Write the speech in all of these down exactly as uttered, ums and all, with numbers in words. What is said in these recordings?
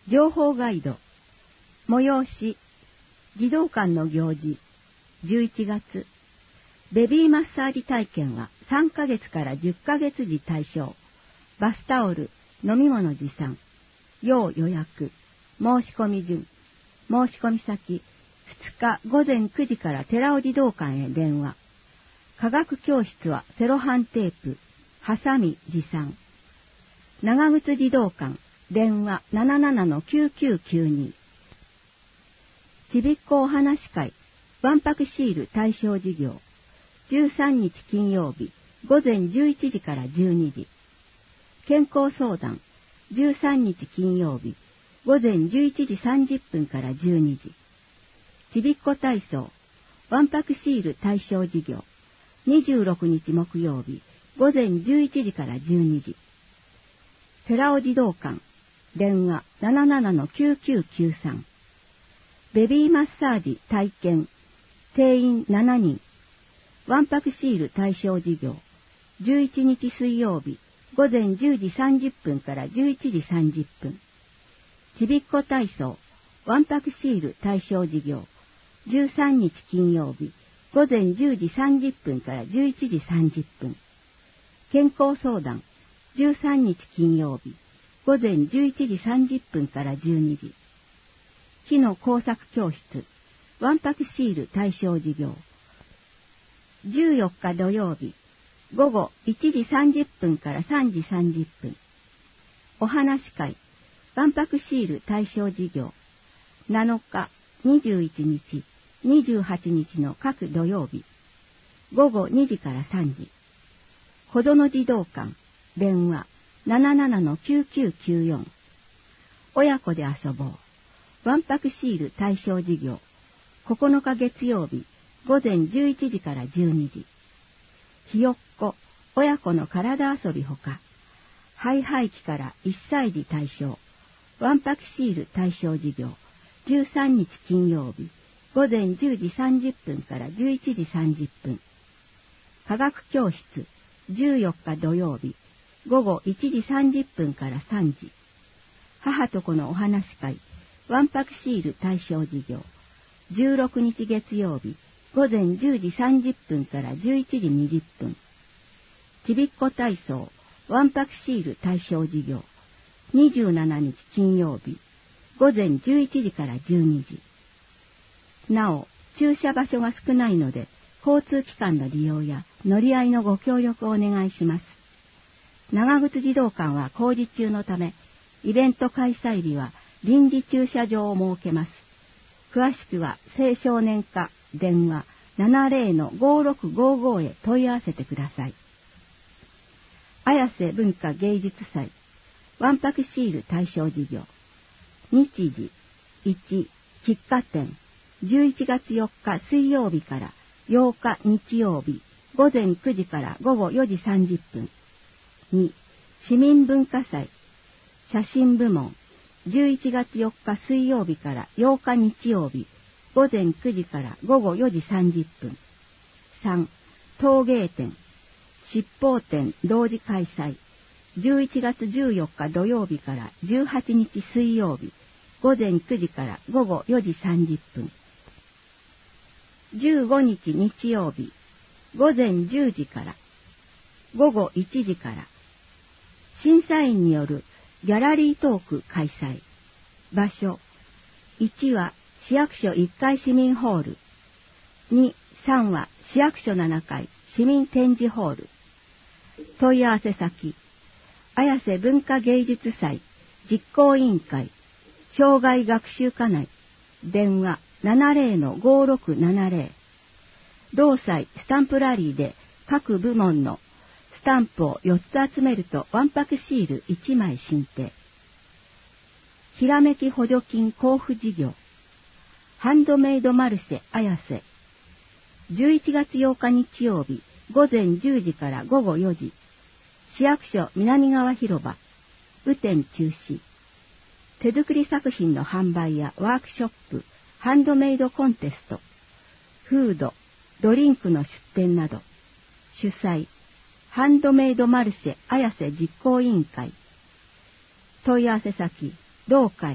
情報ガイド、催し、児童館の行事、じゅういちがつ、ベビーマッサージ体験はさんかげつからじゅっかげつ時対象、バスタオル、飲み物持参、要予約、申し込み順、申し込み先、ふつかごぜんくじから寺尾児童館へ電話。科学教室はセロハンテープ、ハサミ持参。長靴児童館、電話 ななななのきゅうきゅうきゅうに。ちびっこお話会、わんぱくシール対象事業。じゅうさんにち金曜日、ごぜんじゅういちじからじゅうにじ。健康相談、じゅうさんにち金曜日、ごぜんじゅういちじさんじゅっぷんからじゅうにじ。ちびっこ体操、わんぱくシール対象事業。にじゅうろくにち木曜日、ごぜんじゅういちじからじゅうにじ。寺尾児童館、電話 ななななのきゅうきゅうきゅうさん。ベビーマッサージ体験、定員しちにん。わんぱくシール対象事業。じゅういちにち水曜日、ごぜんじゅうじさんじゅっぷんからじゅういちじさんじゅっぷん。ちびっこ体操、わんぱくシール対象事業。じゅうさんにち金曜日、ごぜんじゅうじさんじゅっぷんからじゅういちじさんじゅっぷん。健康相談、じゅうさんにち金曜日、ごぜんじゅういちじさんじゅっぷんからじゅうにじ。木の工作教室、わんぱくシール対象事業。じゅうよっか土曜日、午後いちじさんじゅっぷんからさんじさんじゅっぷん。お話会、わんぱくシール対象事業。なのか、にじゅういちにち、にじゅうはちにちの各土曜日、午後にじからさんじ。子ども児童館、電話 ななななのきゅうきゅうきゅうよん。親子で遊ぼう。わんぱくシール対象事業。ここのか月曜日、ごぜんじゅういちじからじゅうにじ。ひよっこ、親子の体遊びほか。ハイハイ期からいっさい児対象。わんぱくシール対象事業。じゅうさんにち金曜日、ごぜんじゅうじさんじゅっぷんからじゅういちじさんじゅっぷん。科学教室、じゅうよっか土曜日、午後いちじさんじゅっぷんからさんじ。母と子のお話会、わんぱくシール対象事業。じゅうろくにち月曜日、ごぜんじゅうじさんじゅっぷんからじゅういちじにじゅっぷん。ちびっこ体操、わんぱくシール対象事業。にじゅうしちにち金曜日、ごぜんじゅういちじからじゅうにじ。なお、駐車場所が少ないので、交通機関の利用や乗り合いのご協力をお願いします。長靴児童館は工事中のため、イベント開催日は臨時駐車場を設けます。詳しくは青少年課電話 ななぜろのごろくごご へ問い合わせてください。綾瀬文化芸術祭、わんぱくシール対象事業。日時いち、喫茶店、じゅういちがつよっか水曜日からようか日曜日、ごぜんくじからごごよじさんじゅっぷん。に、市民文化祭、写真部門、じゅういちがつよっか水曜日からようか日曜日、ごぜんくじからごごよじさんじゅっぷん。さん、陶芸展、七宝展同時開催、じゅういちがつじゅうよっか土曜日からじゅうはちにち水曜日、ごぜんくじからごごよじさんじゅっぷん。じゅうごにち日曜日、ごぜんじゅうじからごごいちじから、審査員によるギャラリートーク開催。場所、いちは市役所いっかい市民ホール、に、さんは市役所ななかい市民展示ホール。問い合わせ先、綾瀬文化芸術祭実行委員会、障害学習課内、電話 ななぜろのごろくななぜろ。同祭スタンプラリーで各部門のスタンプをよっつ集めるとわんぱくシールいちまい進呈。ひらめき補助金交付事業。ハンドメイドマルシェ綾瀬。じゅういちがつようか日曜日、ごぜんじゅうじからごごよじ。市役所南側広場。雨天中止。手作り作品の販売やワークショップ、ハンドメイドコンテスト、フード、ドリンクの出店など。主催、ハンドメイドマルシェ綾瀬実行委員会。問い合わせ先、同会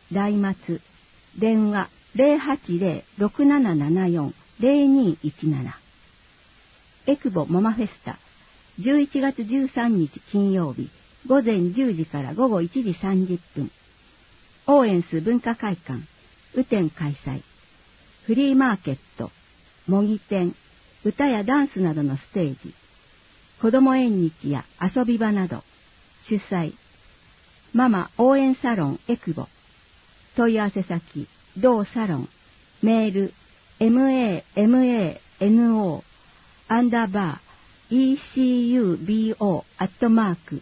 大松、電話 ゼロはちゼロ ろくななななよん ゼロにいちなな。エクボモマフェスタ、じゅういちがつじゅうさんにち金曜日、午前じゅうじから午後いちじさんじゅっぷん。オーエンス文化会館、雨天開催。フリーマーケット、模擬店、歌やダンスなどのステージ。子ども縁日や遊び場など。主催。ママ応援サロンエクボ。問い合わせ先、同サロン。メール、mamo アンダーバー ecubo アットマーク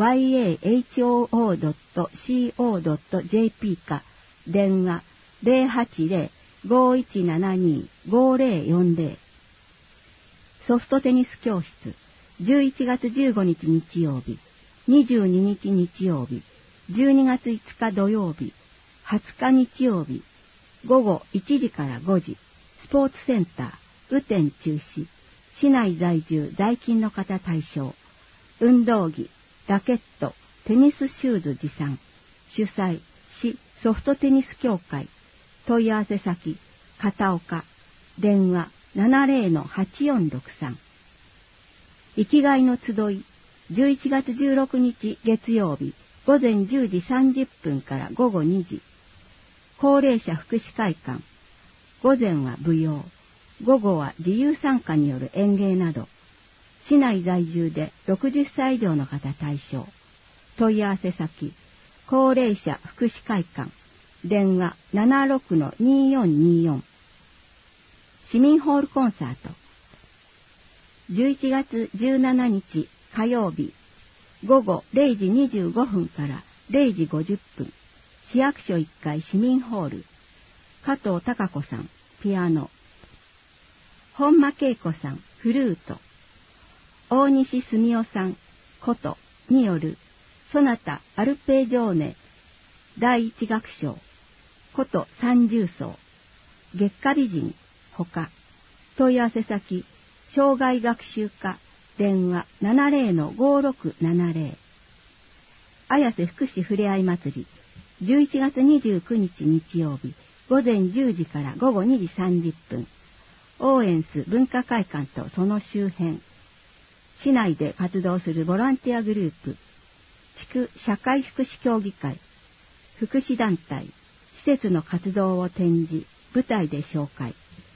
yahoo.co.jp か電話 ゼロはちゼロ ごいちななに ごゼロよんゼロ。ソフトテニス教室じゅういちがつじゅうごにち日曜日、にじゅうににち日曜日、じゅうにがついつか土曜日、はつか日曜日、午後いちじからごじ、スポーツセンター、雨天中止、市内在住在勤の方対象、運動着、ラケット、テニスシューズ持参、主催、市ソフトテニス協会、問い合わせ先、片岡、電話 ななゼロのはちよんろくさん。生きがいの集い、じゅういちがつじゅうろくにち月曜日、午前じゅうじさんじゅっぷんから午後にじ。高齢者福祉会館、午前は舞踊、午後は自由参加による演芸など、市内在住でろくじゅっさい以上の方対象、問い合わせ先、高齢者福祉会館、電話 ななろくのによんによん。市民ホールコンサート、じゅういちがつじゅうしちにち火曜日、午後れいじにじゅうごふんかられいじごじゅっぷん、市役所いっかい市民ホール、加藤孝子さん、ピアノ、本間恵子さん、フルート、大西澄夫さん、琴による、ソナタ・アルペジョーネ、第一楽章、琴三重奏、月下美人、ほか、問い合わせ先、障害学習課、電話 ななゼロのごろくななゼロ。綾瀬福祉ふれあい祭り、じゅういちがつにじゅうくにち日曜日、午前じゅうじから午後にじさんじゅっぷん、オーエンス文化会館とその周辺、市内で活動するボランティアグループ、地区社会福祉協議会、福祉団体、施設の活動を展示、舞台で紹介。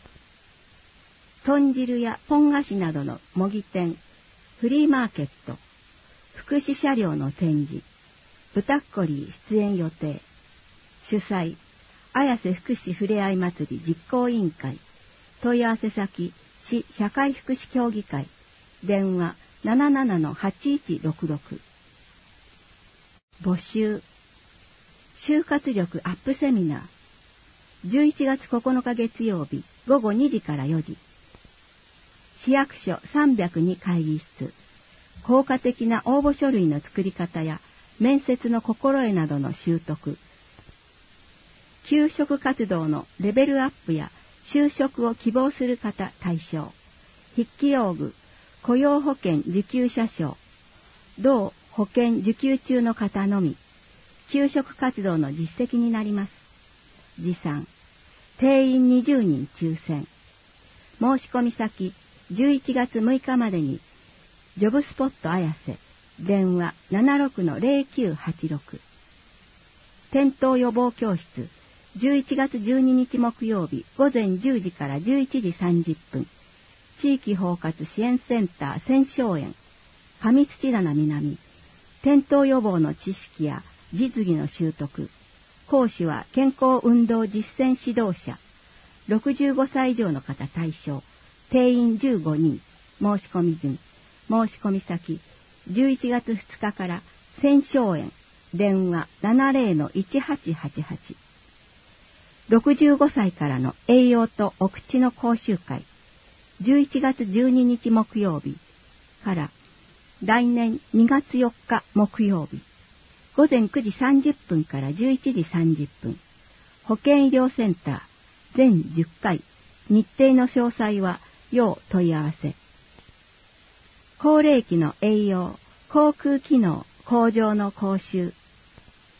豚汁やポン菓子などの模擬店、フリーマーケット、福祉車両の展示、豚っこり出演予定。主催、綾瀬福祉ふれあい祭り実行委員会。問い合わせ先、市社会福祉協議会。電話 ななななのはちいちろくろく。募集。就活力アップセミナー。じゅういちがつここのか月曜日、午後にじからよじ。市役所さんびゃくに会議室。効果的な応募書類の作り方や面接の心得などの習得。求職活動のレベルアップや就職を希望する方対象。筆記用具、雇用保険受給者証。同保険受給中の方のみ。求職活動の実績になります。持参。定員にじゅうにん抽選。申し込み先、じゅういちがつむいかまでに、ジョブスポット綾瀬、電話 ななろくのゼロきゅうはちろく。転倒予防教室、じゅういちがつじゅうににち木曜日、午前じゅうじからじゅういちじさんじゅっぷん。地域包括支援センター千松園、上土棚南。転倒予防の知識や実技の習得。講師は健康運動実践指導者。ろくじゅうごさい以上の方対象。定員じゅうごにん。申し込み順。申し込み先。じゅういちがつふつかから千松園。電話 ななゼロのいちはちはちはち。ろくじゅうごさいからの栄養とお口の講習会。じゅういちがつじゅうににち木曜日から来年にがつよっか木曜日。午前くじさんじゅっぷんからじゅういちじさんじゅっぷん。保健医療センター全じゅっかい。日程の詳細は要問い合わせ。高齢期の栄養、口腔機能向上の講習。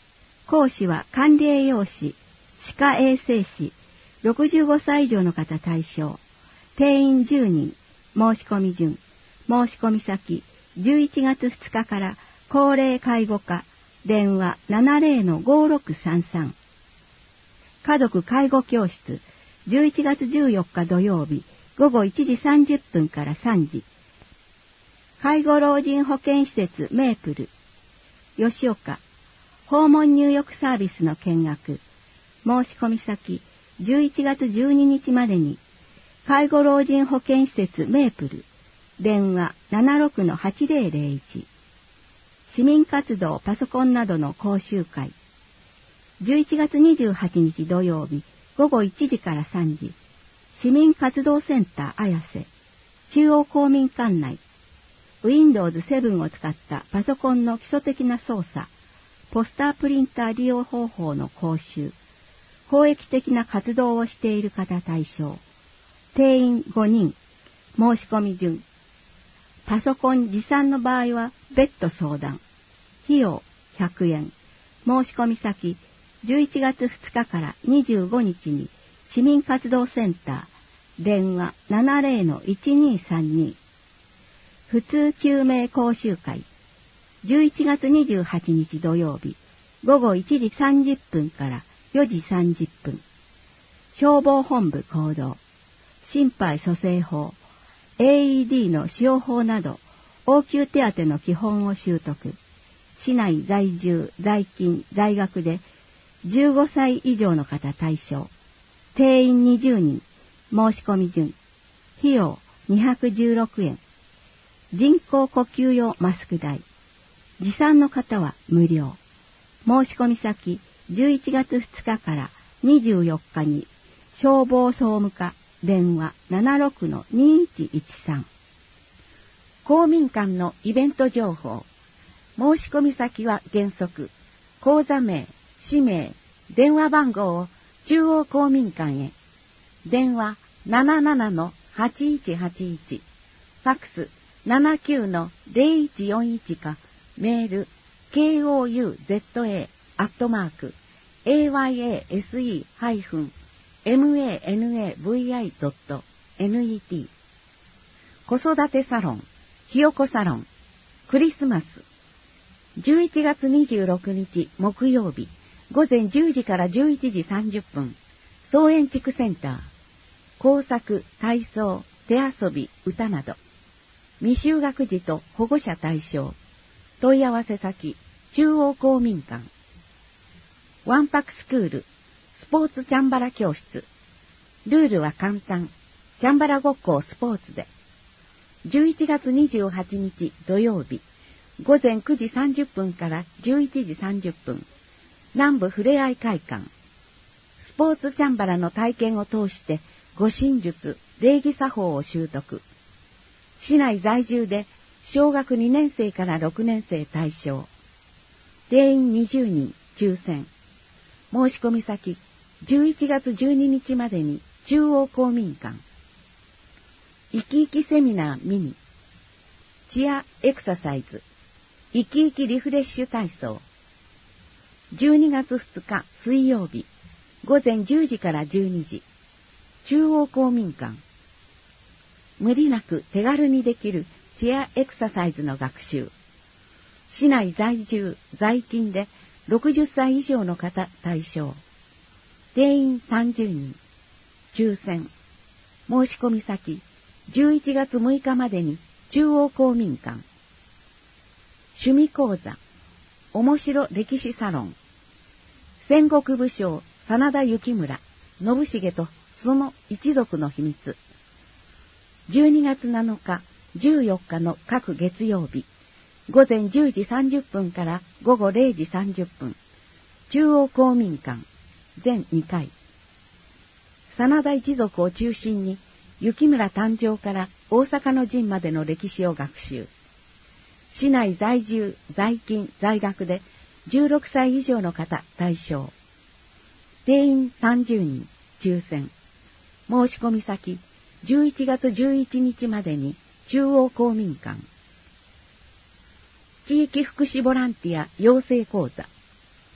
講師は管理栄養士、歯科衛生士、ろくじゅうごさい以上の方対象。定員じゅうにん。申し込み順。申し込み先、じゅういちがつふつかから高齢介護課、電話 ななゼロのごろくさんさん。家族介護教室、じゅういちがつじゅうよっか土曜日、ごごいちじさんじゅっぷんからさんじ。介護老人保健施設メープル、吉岡、訪問入浴サービスの見学。申し込み先、じゅういちがつじゅうににちまでに、介護老人保健施設メープル、電話 ななろくのはちぜろぜろいち。市民活動パソコンなどの講習会。じゅういちがつにじゅうはちにち土曜日、ごごいちじからさんじ。市民活動センター綾瀬、中央公民館内。ウィンドウズセブン を使ったパソコンの基礎的な操作、ポスタープリンター利用方法の講習、公益的な活動をしている方対象。定員ごにん。申し込み順。パソコン持参の場合は別途相談。費用ひゃくえん。申し込み先、じゅういちがつふつかからにじゅうごにちに市民活動センター、電話 ななゼロのいちにさんに。普通救命講習会、じゅういちがつにじゅうはちにち土曜日、ごごいちじさんじゅっぷんからよじさんじゅっぷん。消防本部行動、心肺蘇生法、エーイーディー の使用法など、応急手当の基本を習得。市内在住、在勤、在学で、じゅうごさい以上の方対象。定員にじゅうにん。申し込み順。費用にひゃくじゅうろくえん。人工呼吸用マスク代。持参の方は無料。申し込み先、じゅういちがつふつかからにじゅうよっかに、消防総務課、電話 ななろくのにいちいちさん。 公民館のイベント情報。申し込み先は原則、口座名、氏名、電話番号を中央公民館へ。電話 ななななのはちいちはちいち、ファックス ななきゅうのゼロいちよんいち か、メール ケーオーユーゼットエー アットマーク エーワイエーエスイー エムエーエヌエーブイアイ ドット ネット。 子育てサロン、ひよこサロン、クリスマス。じゅういちがつにじゅうろくにち木曜日、ごぜんじゅうじからじゅういちじさんじゅっぷん、総園地区センター。工作、体操、手遊び、歌など。未就学児と保護者対象。問い合わせ先、中央公民館。ワンパクスクール、スポーツチャンバラ教室。ルールは簡単。チャンバラごっこをスポーツで。じゅういちがつにじゅうはちにち土曜日、ごぜんくじさんじゅっぷんからじゅういちじさんじゅっぷん、南部ふれあい会館。スポーツチャンバラの体験を通して、護身術、礼儀作法を習得。市内在住で、小学にねんせいからろくねんせい対象。定員にじゅうにん、抽選。申し込み先、じゅういちがつじゅうににちまでに中央公民館。生き生きセミナーミニ。チアエクササイズ。生き生きリフレッシュ体操。じゅうにがつふつか水曜日、ごぜんじゅうじからじゅうにじ。中央公民館。無理なく手軽にできるチェアエクササイズの学習。市内在住、在勤でろくじゅっさい以上の方対象。定員さんじゅうにん。抽選。申し込み先、じゅういちがつむいかまでに中央公民館。趣味講座。面白歴史サロン。戦国武将真田幸村、信繁とその一族の秘密。じゅうにがつなのか、じゅうよっかの各月曜日、ごぜんじゅうじさんじゅっぷんからごごれいじさんじゅっぷん、中央公民館、全にかい。真田一族を中心に、幸村誕生から大阪の陣までの歴史を学習。市内在住、在勤、在学でじゅうろくさい以上の方対象。定員さんじゅうにん、抽選。申し込み先、じゅういちがつじゅういちにちまでに中央公民館。地域福祉ボランティア養成講座。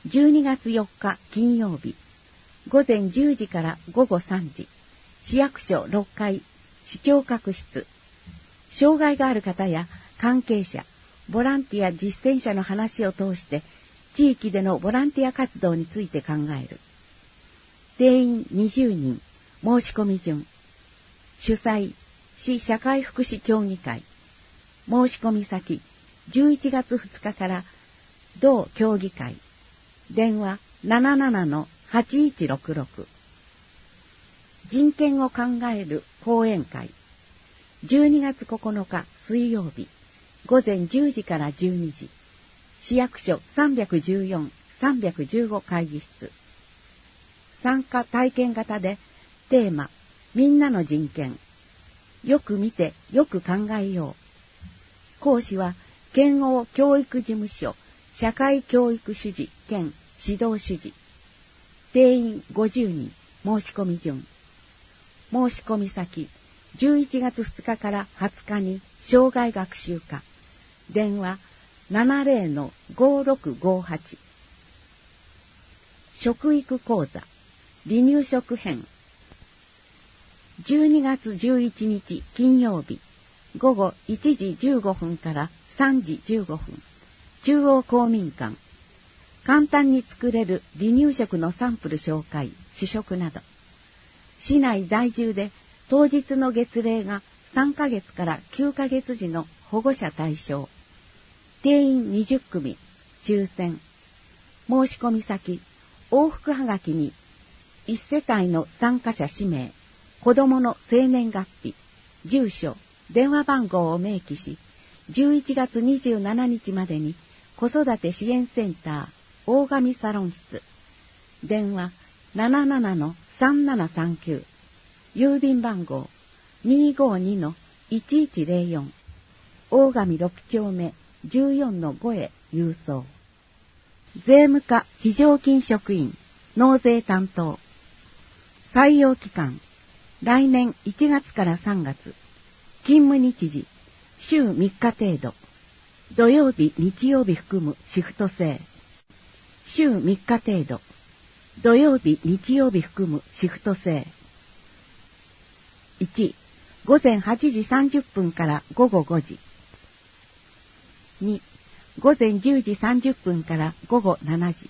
じゅうにがつよっか金曜日、ごぜんじゅうじからごごさんじ、市役所ろっかい、市長閣室。障害がある方や関係者、ボランティア実践者の話を通して、地域でのボランティア活動について考える。定員にじゅうにん、申し込み順。主催、市社会福祉協議会。申し込み先、じゅういちがつふつかから同協議会。電話 ななななのはちいちろくろく。人権を考える講演会。じゅうにがつここのか水曜日、ごぜんじゅうじからじゅうにじ。市役所さんびゃくじゅうよん、さんびゃくじゅうご会議室。参加体験型でテーマ、みんなの人権。よく見て、よく考えよう。講師は、県央教育事務所、社会教育主事兼指導主事。定員ごじゅうにん、申し込み順。申し込み先、じゅういちがつふつかからはつかに障害学習課。電話 ななぜろのごろくごはち。食育講座、離乳食編。じゅうにがつじゅういちにち金曜日、ごごいちじじゅうごふんからさんじじゅうごふん、中央公民館。簡単に作れる離乳食のサンプル紹介、試食など。市内在住で当日の月齢がさんかげつからきゅうかげつ時の保護者対象。定員にじゅっくみ、抽選。申し込み先、往復はがきに、いち世帯の参加者氏名、子供の生年月日、住所、電話番号を明記し、じゅういちがつにじゅうしちにちまでに子育て支援センター、大神サロン室。電話 ななななのさんななさんきゅう。郵便番号 にーごーにのいちいちぜろよん。大神ろくちょうめじゅうよんのごへ郵送。税務課非常勤職員、納税担当。採用期間、来年いちがつからさんがつ。勤務日時、週みっか程度。土曜日、日曜日含むシフト制。週みっか程度。土曜日、日曜日含むシフト制。いち、ごぜんはちじさんじゅっぷんからごごごじ。に、ごぜんじゅうじさんじゅっぷんからごごしちじ。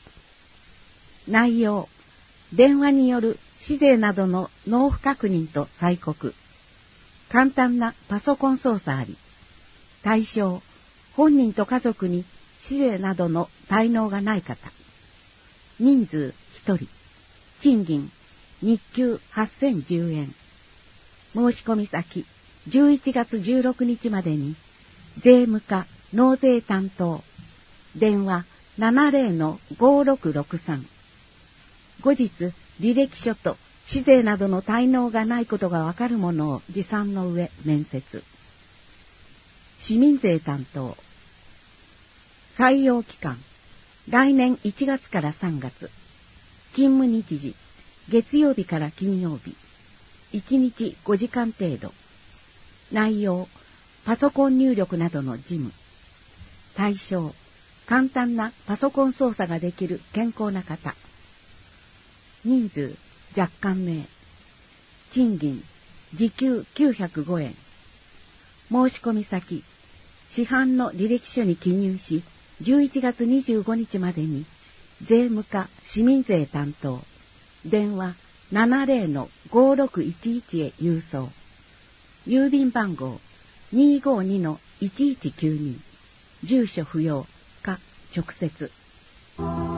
内容、電話による市税などの納付確認と催告。簡単なパソコン操作あり。対象、本人と家族に市税などの滞納がない方。人数ひとり。賃金、日給はっせんじゅうえん。申し込み先、じゅういちがつじゅうろくにちまでに、税務課納税担当。電話 ななぜろのごろくろくさん。後日、履歴書と市税などの滞納がないことがわかるものを持参の上面接。市民税担当。採用期間、来年いちがつからさんがつ。勤務日時、月曜日から金曜日。いちにちごじかん程度。内容、パソコン入力などの事務。対象、簡単なパソコン操作ができる健康な方。人数、若干名。賃金、時給きゅうひゃくごえん。申し込み先、市販の履歴書に記入し、じゅういちがつにじゅうごにちまでに、税務課市民税担当。電話 ななぜろのごろくいちいち へ郵送。郵便番号 にーごーにのいちいちきゅうに。住所不要か直接。